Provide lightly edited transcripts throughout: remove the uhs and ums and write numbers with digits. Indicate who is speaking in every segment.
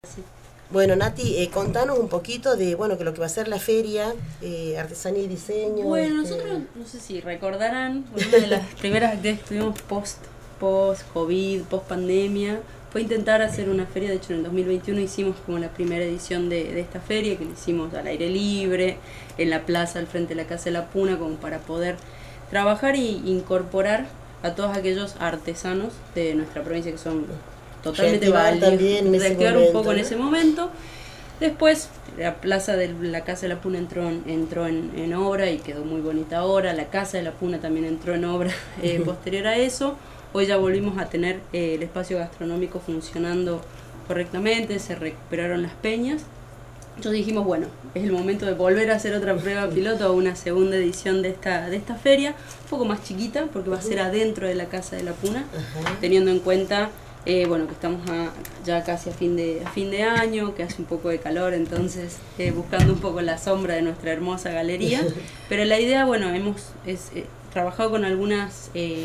Speaker 1: Sí.
Speaker 2: Bueno, Nati, contanos un poquito de que lo que va a ser la feria, artesanía y diseño.
Speaker 1: Bueno, nosotros, no sé si recordarán, una de las primeras actividades que tuvimos post-COVID, post-pandemia, fue intentar hacer una feria. De hecho, en el 2021 hicimos como la primera edición de esta feria, que la hicimos al aire libre, en la plaza al frente de la Casa de la Puna, como para poder trabajar e incorporar a todos aquellos artesanos de nuestra provincia que son totalmente válidos, reactivar un poco en ese momento. Después la plaza de la Casa de la Puna entró en obra y quedó muy bonita ahora. La Casa de la Puna también entró en obra posterior a eso. Hoy ya volvimos a tener el espacio gastronómico funcionando correctamente, se recuperaron las peñas. Entonces dijimos, bueno, es el momento de volver a hacer otra prueba piloto o una segunda edición de esta feria, un poco más chiquita, porque va a ser adentro de la Casa de la Puna, teniendo en cuenta que estamos ya casi a fin de año, que hace un poco de calor, entonces buscando un poco la sombra de nuestra hermosa galería. Pero la idea, hemos trabajado con algunas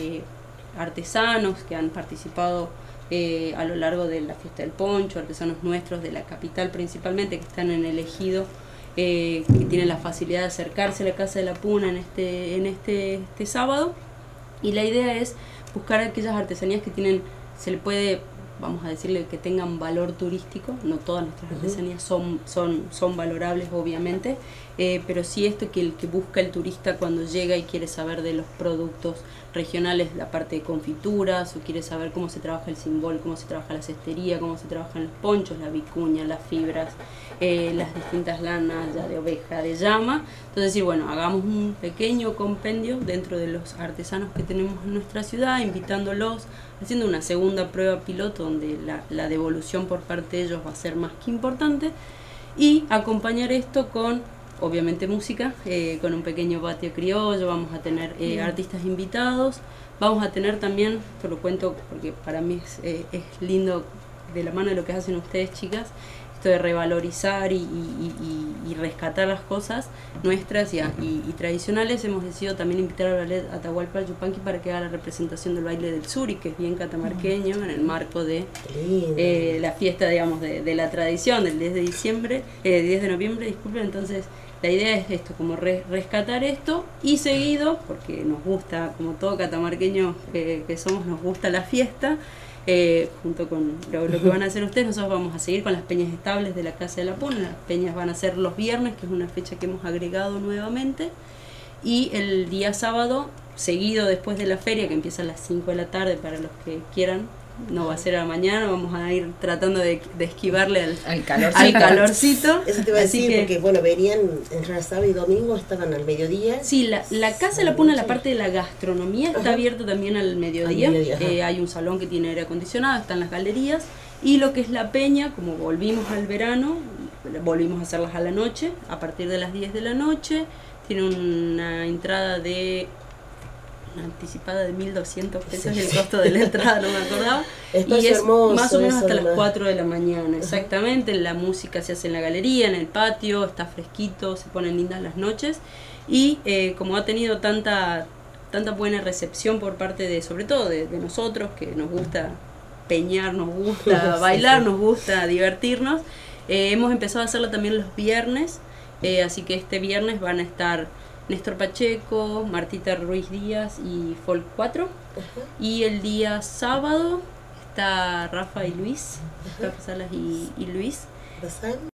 Speaker 1: artesanos que han participado a lo largo de la fiesta del poncho, artesanos nuestros de la capital principalmente, que están en el ejido, que tienen la facilidad de acercarse a la Casa de la Puna en este sábado. Y la idea es buscar aquellas artesanías que se le puede, vamos a decirle, que tengan valor turístico. No todas nuestras artesanías son valorables, obviamente, pero sí esto que busca el turista cuando llega y quiere saber de los productos regionales, la parte de confituras, o quiere saber cómo se trabaja el cimbol, cómo se trabaja la cestería, cómo se trabajan los ponchos, la vicuña, las fibras, las distintas lanas ya de oveja, de llama. Entonces decir, hagamos un pequeño compendio dentro de los artesanos que tenemos en nuestra ciudad, invitándolos, haciendo una segunda prueba piloto donde la devolución por parte de ellos va a ser más que importante, y acompañar esto con, obviamente, música, con un pequeño patio criollo. Vamos a tener artistas invitados, vamos a tener también, te lo cuento porque para mí es lindo, de la mano de lo que hacen ustedes, chicas, esto de revalorizar y rescatar las cosas nuestras y tradicionales. Hemos decidido también invitar al ballet Atahualpa Yupanqui para que haga la representación del baile del Suri, que es bien catamarqueño, en el marco de la fiesta, digamos, de la tradición del 10 de noviembre, disculpen. Entonces la idea es esto, como rescatar esto, y seguido, porque nos gusta, como todo catamarqueño que somos, nos gusta la fiesta. Junto con lo que van a hacer ustedes, nosotros vamos a seguir con las peñas estables de la Casa de la Puna. Las peñas van a ser los viernes, que es una fecha que hemos agregado nuevamente, y el día sábado, seguido después de la feria, que empieza a las 5 de la tarde para los que quieran. No va a ser a la mañana, vamos a ir tratando de esquivarle al calorcito.
Speaker 2: Eso te iba a decir, porque venían entre sábado y domingo, estaban al mediodía.
Speaker 1: Sí, la Casa de la Puna, la parte de la gastronomía, está abierta también al mediodía. Hay un salón que tiene aire acondicionado, están las galerías, y lo que es la peña, como volvimos al verano, volvimos a hacerlas a la noche, a partir de las 10 de la noche. Tiene una entrada anticipada de 1.200 pesos, el costo de la entrada, no me acordaba, y es hermoso, más o menos hasta las 4 de la mañana, exactamente. La música se hace en la galería, en el patio, está fresquito, se ponen lindas las noches, y como ha tenido tanta buena recepción por parte de, sobre todo de nosotros, que nos gusta peñar, nos gusta bailar, nos gusta divertirnos, hemos empezado a hacerlo también los viernes, así que este viernes van a estar Néstor Pacheco, Martita Ruiz Díaz y Folk 4. Y el día sábado está Rafa y Luis, Rafa Salas y Luis.